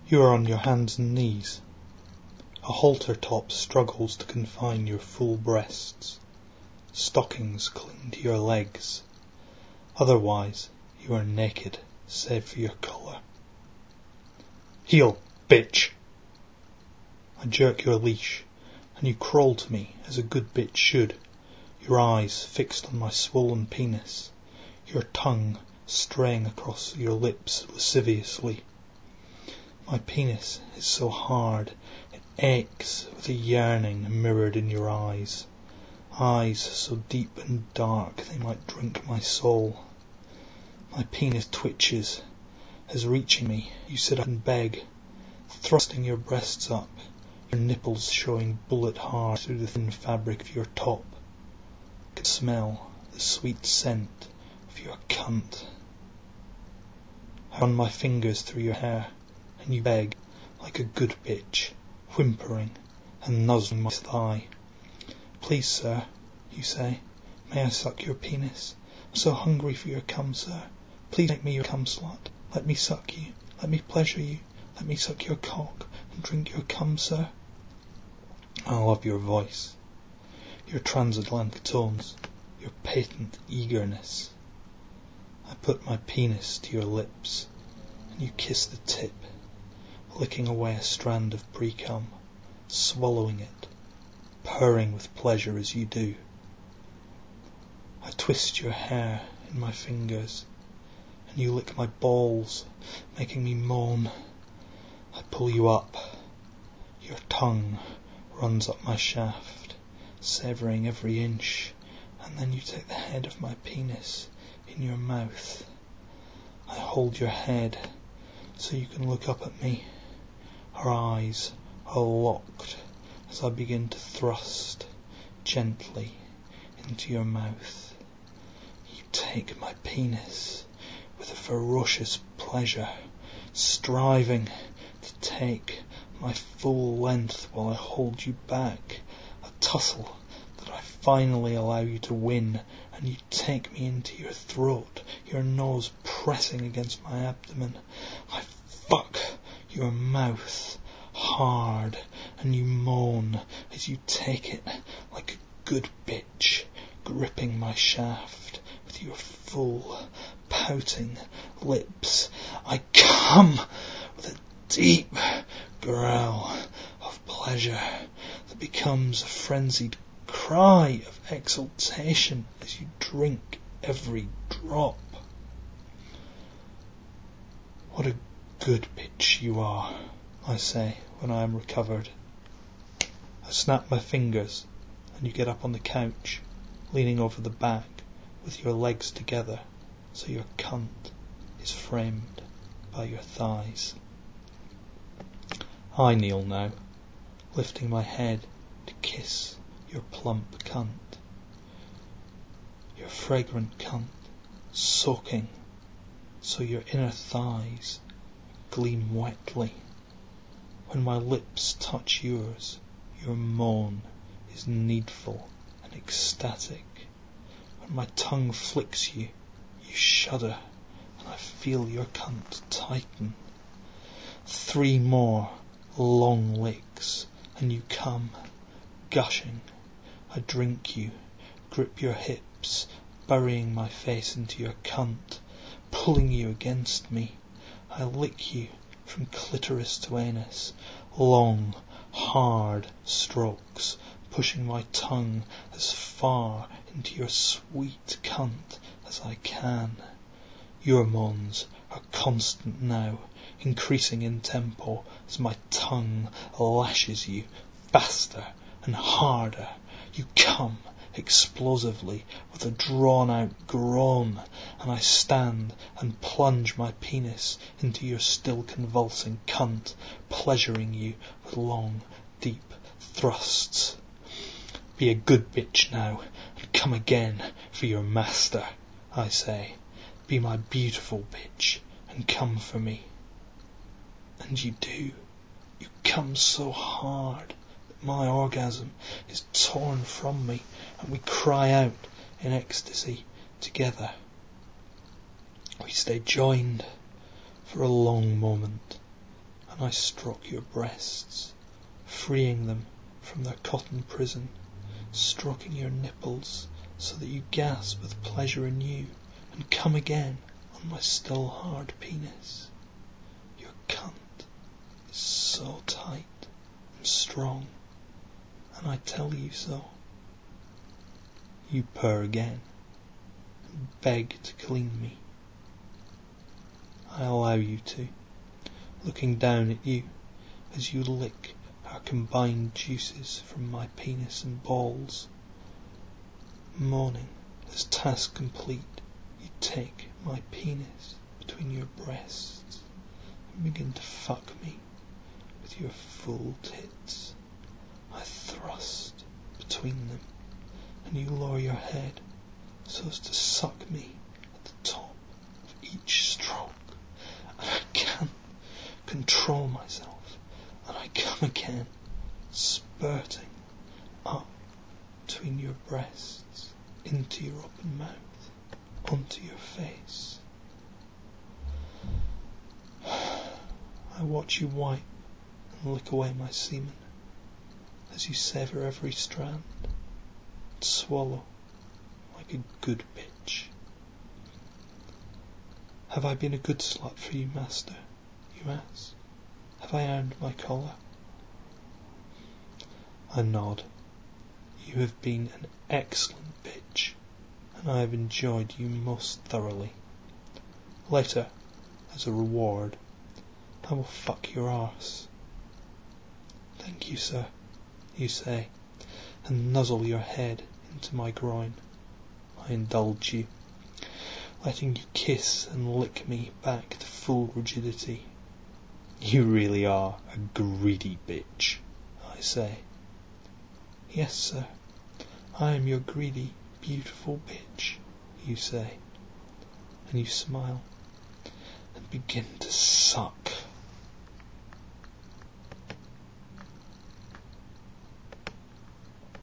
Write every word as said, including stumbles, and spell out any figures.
You are on your hands and knees. A halter top struggles to confine your full breasts. Stockings cling to your legs. Otherwise, you are naked, save for your collar. Heel, bitch! I jerk your leash, and you crawl to me as a good bitch should, your eyes fixed on my swollen penis, your tongue straying across your lips lasciviously. My penis is so hard, it aches with a yearning mirrored in your eyes. Eyes so deep and dark they might drink my soul. My penis twitches, as reaching me, you sit up and beg, thrusting your breasts up, your nipples showing bullet hard through the thin fabric of your top. I can smell the sweet scent of your cunt. I run my fingers through your hair, and you beg, like a good bitch, whimpering and nuzzling my thigh. Please, sir, you say, may I suck your penis? I'm so hungry for your cum, sir. Please make me your cum slut. Let me suck you. Let me pleasure you. Let me suck your cock and drink your cum, sir. I love your voice, your transatlantic tones, your patent eagerness. I put my penis to your lips, and you kiss the tip, licking away a strand of pre-cum, swallowing it, purring with pleasure as you do. I twist your hair in my fingers, and you lick my balls, making me moan. I pull you up. Your tongue runs up my shaft, severing every inch, and then you take the head of my penis in your mouth. I hold your head so you can look up at me. Our eyes are locked as I begin to thrust gently into your mouth. You take my penis with a ferocious pleasure, striving to take my full length while I hold you back, a tussle that I finally allow you to win, and you take me into your throat, your nose pressing against my abdomen. I fuck your mouth hard, and you moan as you take it like a good bitch, gripping my shaft with your full, pouting lips. I come with a deep growl of pleasure that becomes a frenzied cry of exultation as you drink every drop. What a good bitch you are, I say when I am recovered. I snap my fingers, and you get up on the couch, leaning over the back with your legs together, so your cunt is framed by your thighs. I kneel now, lifting my head to kiss your plump cunt. Your fragrant cunt, soaking, so your inner thighs gleam wetly. When my lips touch yours, your moan is needful and ecstatic. When my tongue flicks you, you shudder, and I feel your cunt tighten. Three more long licks, and you come, gushing. I drink you, grip your hips, burying my face into your cunt, pulling you against me. I lick you from clitoris to anus, long, hard strokes, pushing my tongue as far into your sweet cunt as I can. Your moans are constant now, increasing in tempo as my tongue lashes you faster and harder. You come explosively with a drawn-out groan, and I stand and plunge my penis into your still convulsing cunt, pleasuring you with long, deep thrusts. Be a good bitch now, and come again for your master, I say. Be my beautiful bitch, and come for me. And you do. You come so hard that my orgasm is torn from me, and we cry out in ecstasy together. We stay joined for a long moment, and I stroke your breasts, freeing them from their cotton prison, stroking your nipples so that you gasp with pleasure anew and come again on my still hard penis. Your cunt is so tight and strong, and I tell you so. You purr again and beg to clean me. I allow you to, looking down at you as you lick our combined juices from my penis and balls. Moaning as task complete, you take my penis between your breasts and begin to fuck me with your full tits. I thrust between them, and you lower your head so as to suck me at the top of each stroke, and I can't control myself, and I come again, spurting up between your breasts, into your open mouth, onto your face. I watch you wipe and lick away my semen as you sever every strand and swallow like a good bitch. Have I been a good slut for you, master? You ask. Have I earned my collar? I nod. You have been an excellent bitch, and I have enjoyed you most thoroughly. Later, as a reward, I will fuck your arse. Thank you, sir, you say, and nuzzle your head into my groin. I indulge you, letting you kiss and lick me back to full rigidity. You really are a greedy bitch, I say. Yes, sir, I am your greedy, beautiful bitch, you say, and you smile and begin to suck